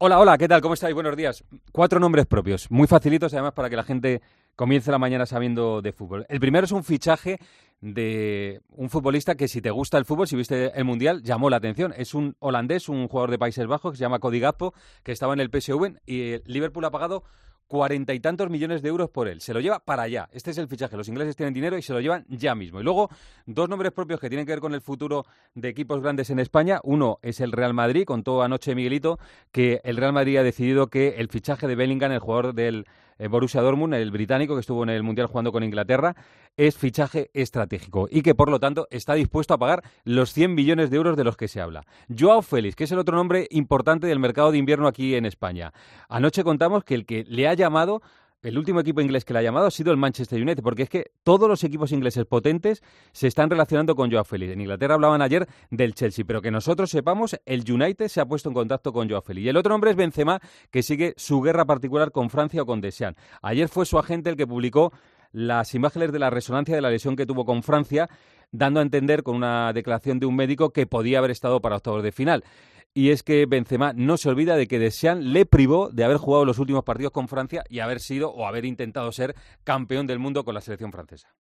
Hola, hola, ¿qué tal? ¿Cómo estáis? Buenos días. 4 nombres propios, muy facilitos además para que la gente comience la mañana sabiendo de fútbol. El primero es un fichaje de un futbolista que si te gusta el fútbol, si viste el Mundial, llamó la atención. Es un holandés, un jugador de Países Bajos que se llama Cody Gakpo, que estaba en el PSV y el Liverpool ha pagado 40 y tantos millones de euros por él. Se lo lleva para allá. Este es el fichaje. Los ingleses tienen dinero y se lo llevan ya mismo. Y luego, dos nombres propios que tienen que ver con el futuro de equipos grandes en España. Uno es el Real Madrid, contó anoche Miguelito que el Real Madrid ha decidido que el fichaje de Bellingham, el jugador del Borussia Dortmund, el británico que estuvo en el Mundial jugando con Inglaterra, es fichaje estratégico y que, por lo tanto, está dispuesto a pagar los 100 millones de euros de los que se habla. Joao Félix, que es el otro nombre importante del mercado de invierno aquí en España. Anoche contamos que el que le ha llamado, el último equipo inglés que le ha llamado ha sido el Manchester United, porque es que todos los equipos ingleses potentes se están relacionando con Joao Félix. En Inglaterra hablaban ayer del Chelsea, pero que nosotros sepamos, el United se ha puesto en contacto con Joao Félix. Y el otro nombre es Benzema, que sigue su guerra particular con Francia o con Deschamps. Ayer fue su agente el que publicó las imágenes de la resonancia de la lesión que tuvo con Francia, dando a entender con una declaración de un médico que podía haber estado para octavos de final. Y es que Benzema no se olvida de que Deschamps le privó de haber jugado los últimos partidos con Francia y haber sido o haber intentado ser campeón del mundo con la selección francesa.